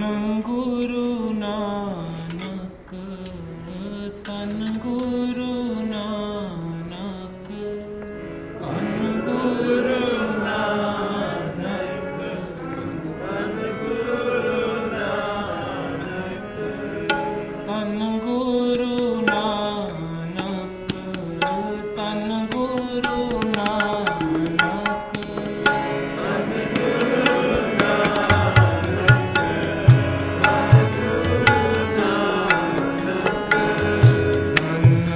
गुरु नानक, तन गुरु नानक, तन गुरु नानक, तन गुरु नानक, तन गुरु नानक, तन गुरु नानक, तन गुरु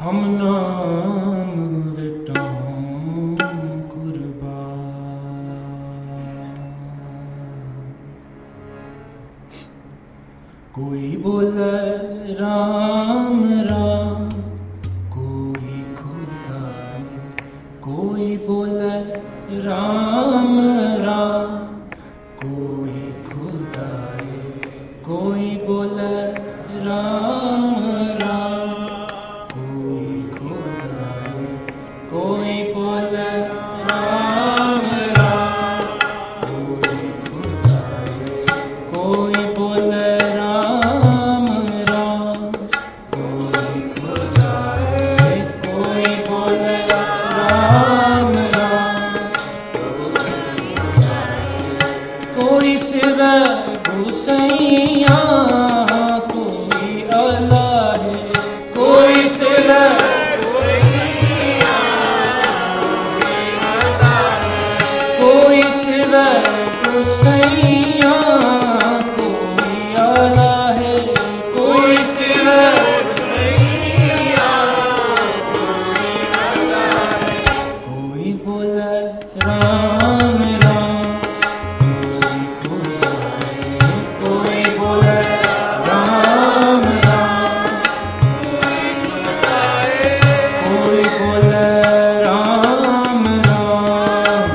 हम नाम विटाऊं कुर्बान। कोई बोले राम राम, कोई खुदा है, कोई बोले राम राम, कोई खुदा है, कोई बोले राम राम, कोई खुदा है, कोई बोले राम राम, कोई खुदा है, कोई बोले राम राम, कोई खुदा है, कोई बोले राम राम, कोई सिवा गोसैया, कोई अल्लाह है, कोई सिवा गोसैया, कोई सिवा गोसैया, कोई अल्लाह है, कोई सिवा गोसैया, कोई बोले राम राम, कोई बोले राम राम, कोई बोले राम राम,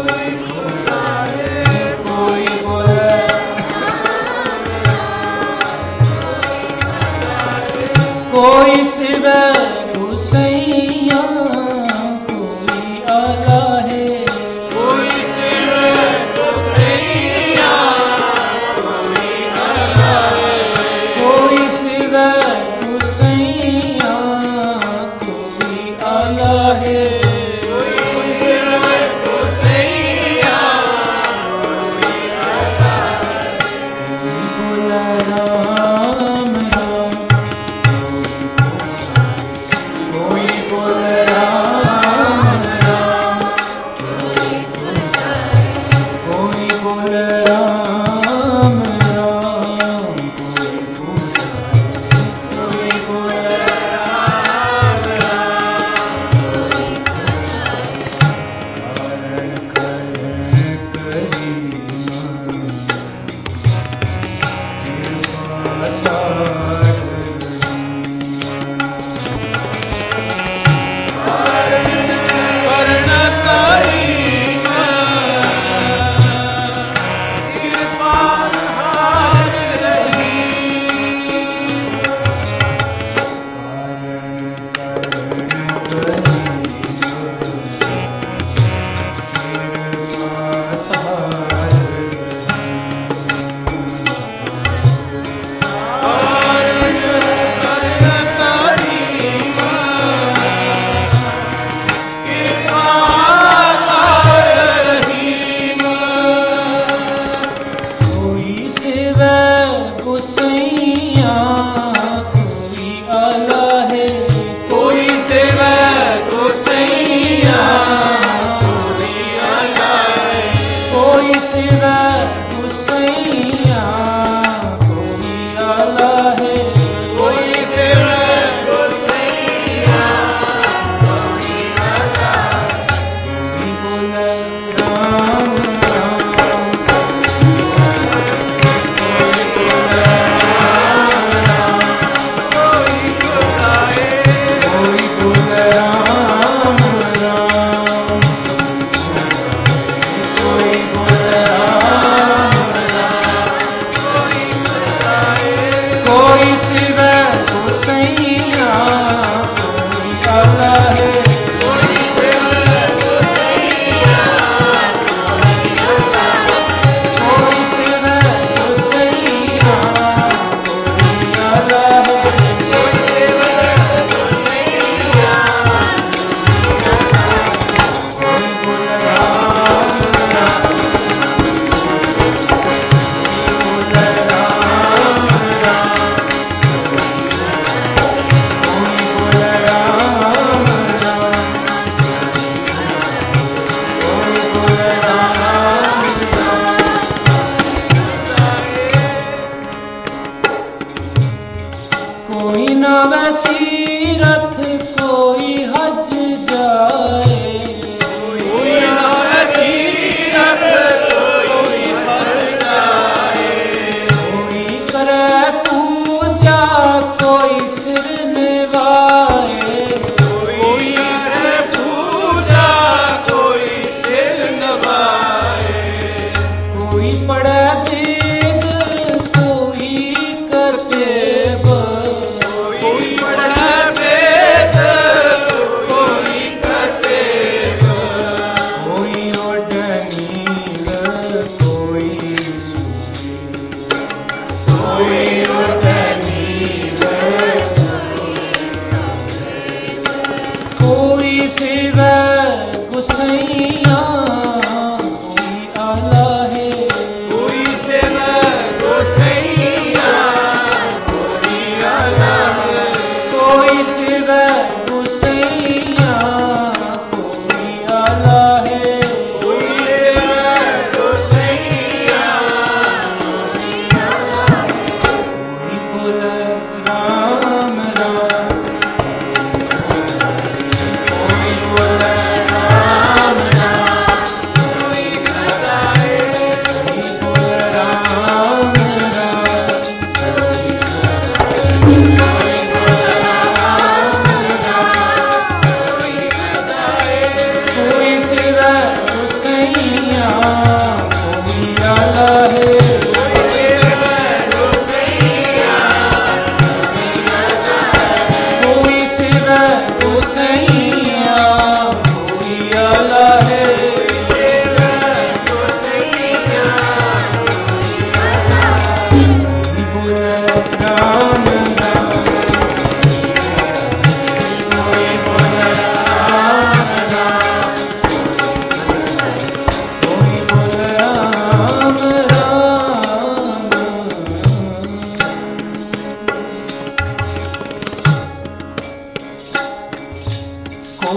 कोई बोले कोई सिवा गोसैया, कोई आला है, कोई सिवा गोसैया, कोई सिवा गोसैया, कोई आला है, कोई सिवा गोसैया, कोई बोला राम राम, कोई बोले राम राम, कोई बोले राम राम, कोई बोले राम राम, कारण कारण करी गोसैया, कोई आला है, कोई सिवा गोसैया, कोई आला है, कोई सिवा गोसैया, कोई आला है, कोई सिवा गोसैया, कोई आला है, कोई बोले राम राम, कोई सिवा गोसैया, कोई आला है, कोई सिवा गोसैया, कोई सिवा गोसैया, कोई आला है, कोई सिवा गोसैया, कोई बोले राम राम, बोले राम राम, कोई नव तीरथ को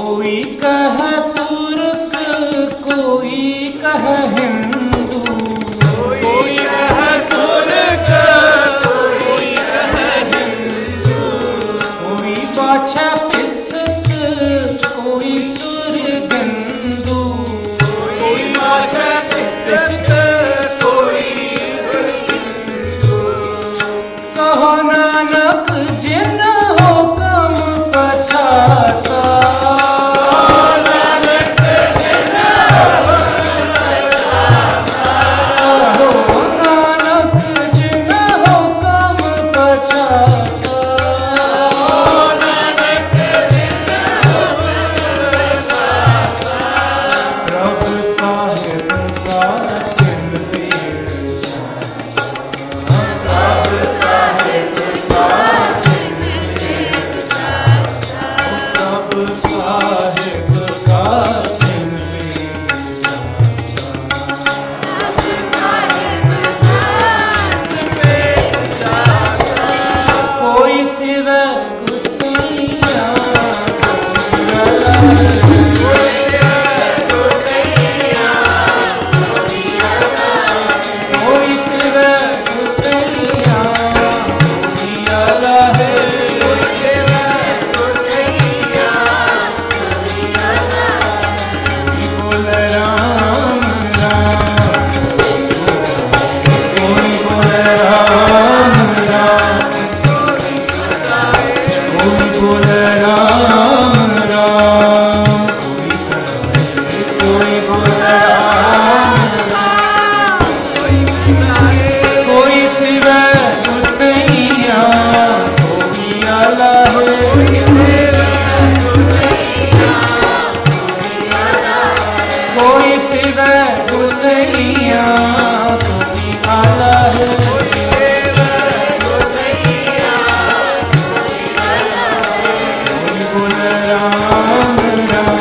कोई कह तुर्क, कोई कह हिंदू, कोई कह तुर्क, कोई कह हिंदू, कोई बाछा पिसक, कोई सुरगंदू, कोई बाछा पिसक, कोई हिंदू। कहो नानक जिन हो कम पछाता, नानक जिन हो कहो नानक जिन हो कम पछाता, नानक जिन हो प्रभु साहिब का तिन पीर प्रभु साहिब का प्रभु साहिब का तिन कोई शिव गुसैया, कोई शिव गुसैया, कोई अल्लाह है, कोई बोल राम राम, कोई बोल राम राम, कोई बोल राम राम, कोई बोल राम, कोई शिव गुसैया, कोई अल्लाह है, कोई शिव गुसैया, कोई अल्लाह है, कोई बोल राम राम,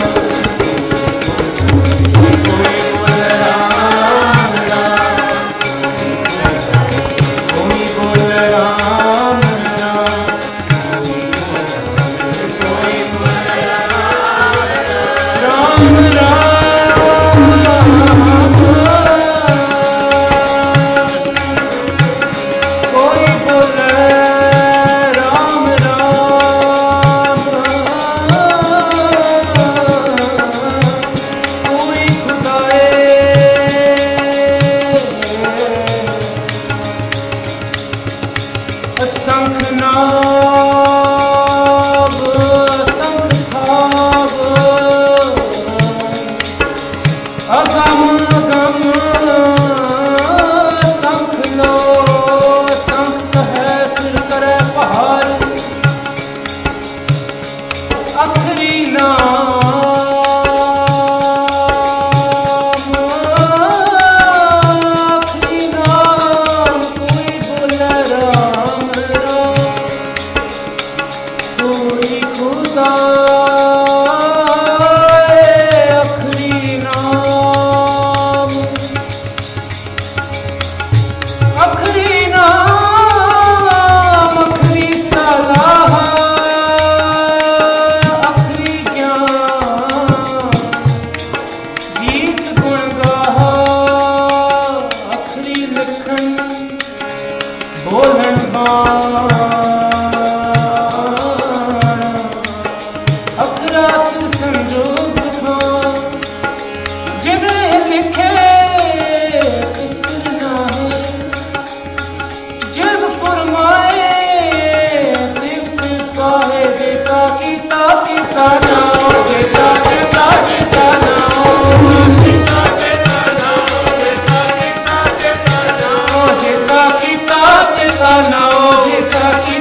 कोई बोल राम राम, कोई बोल राम राम, कोई बोल राम कोई बोल राम राम, कोई खुदाए असंख नाभ, असंख खाब, अगम अगम संख लो, संख है सिर करे पहाड़, अखरी नाम, अखरी नाम, कोई बोल राम राम, कोई खुदा अखरी नाम, अखरी नाम, अखरी सलाह, अखरी ज्ञान, गीत गुण गाहा, अखरी लिखन बोलन बाण, अखरा सिर संजोग खान, जिन्हें लिखे किसर नाहे, जिन फरमाए तिप पाए, देता कीता कीता नाओ, देता कीता कीता नाओ, देता कीता नाओ, देता कीता कीता नाओ, देता कीता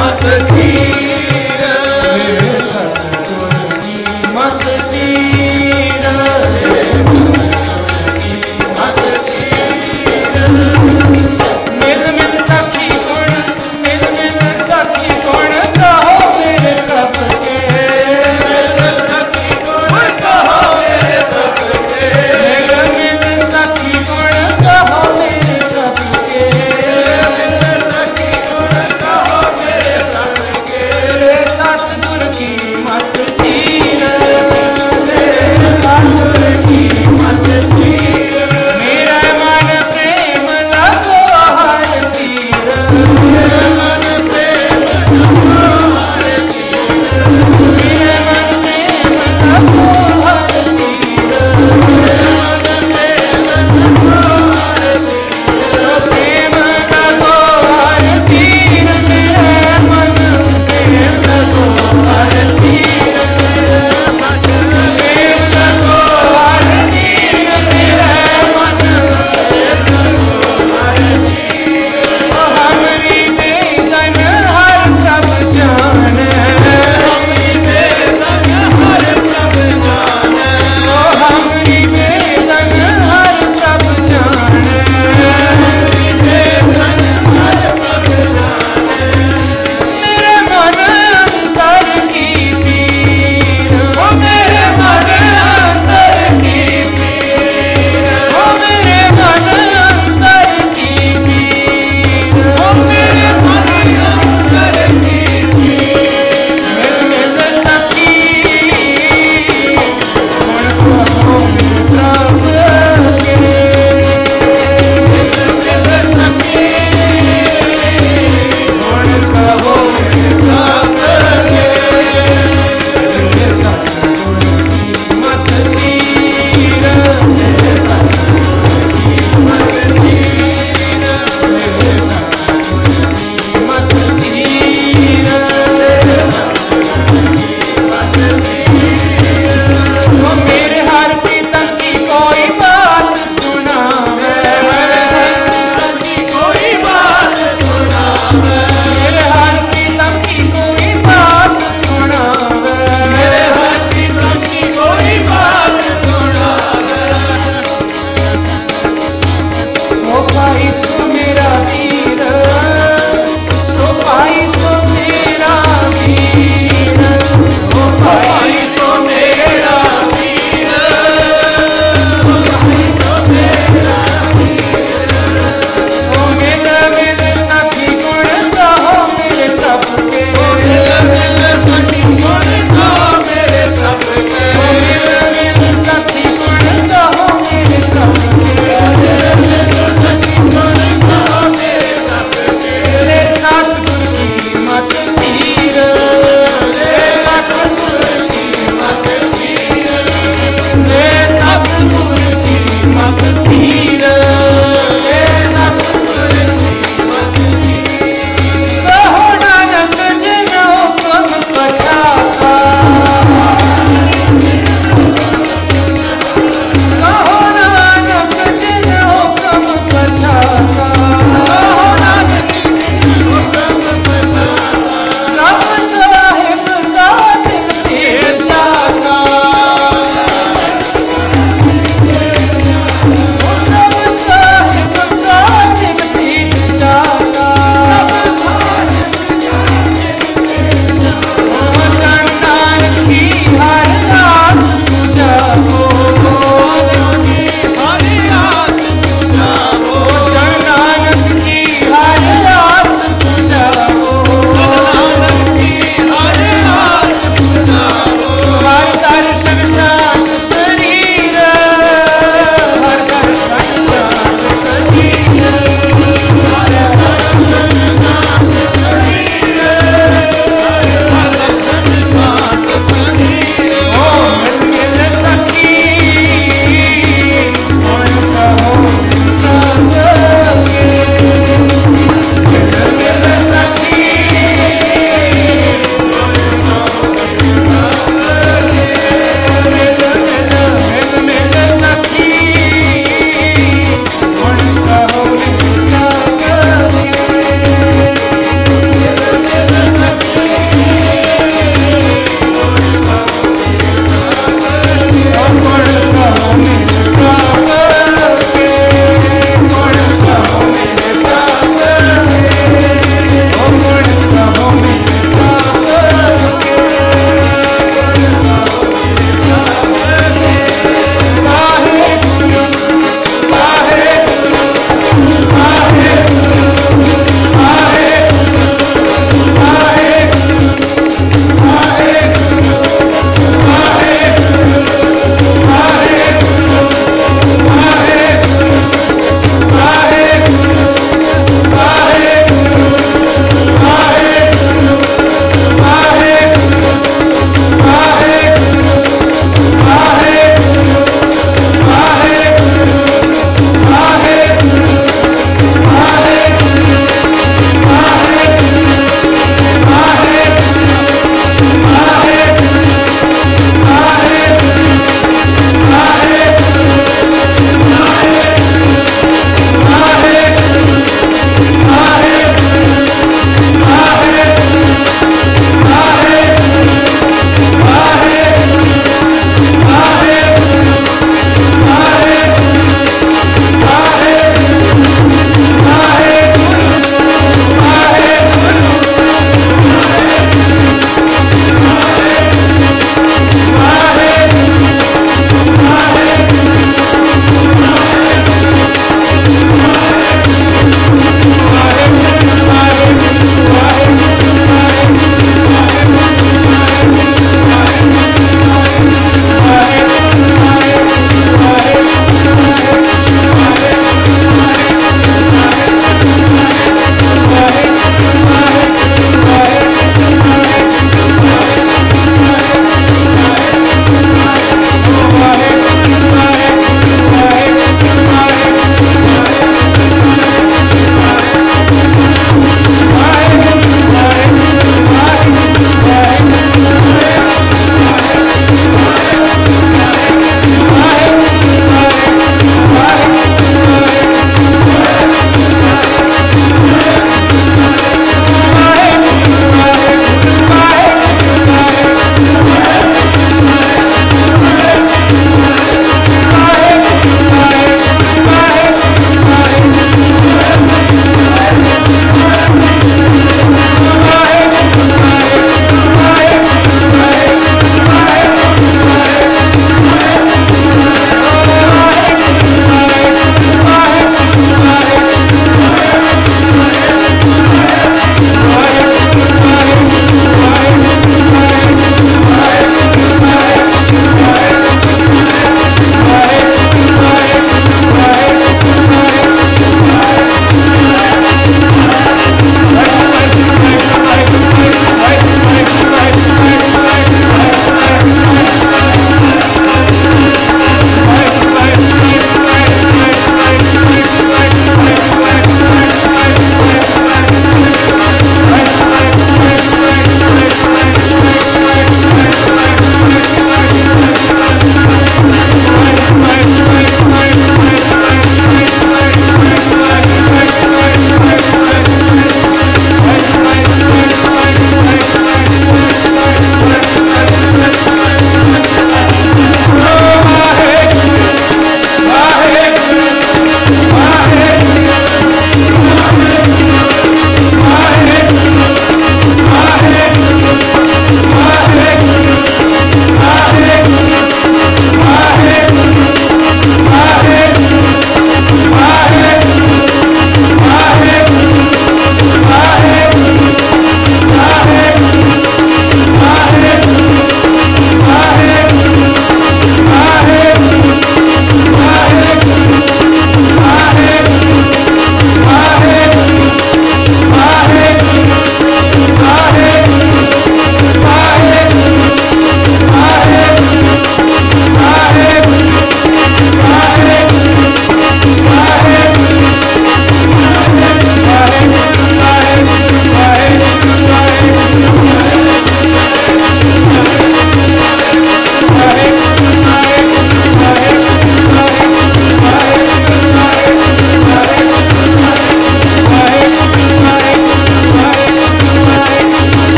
मत चीर मेरे सतगुर की मत चीर मत चीर मिल मिल सखी गुण मिल मिल सखी गुण कहो मेरे प्रभु के सखी गुण कहो मेरे प्रभु के मिल मिल सखी गुण कहो मेरे प्रभु के सखी गुण कहो मेरे प्रभु के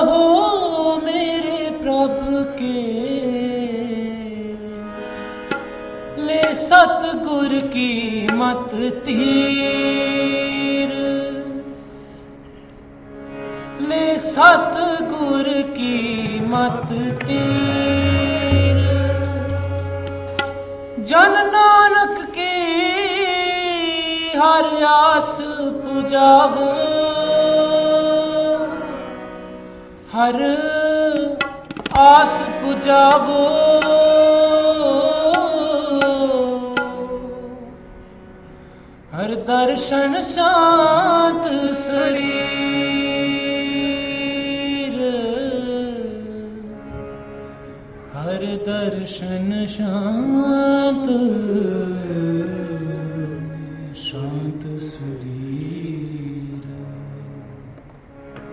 कहो मेरे प्रभु के, ले सतगुर की मत तीर, ले सतगुर की मत तीर। जन नानक की हर आस पुजावो, हर आस पुजावो। हर दर्शन शांत शरीर, हर दर्शन शांत शांत शरीर।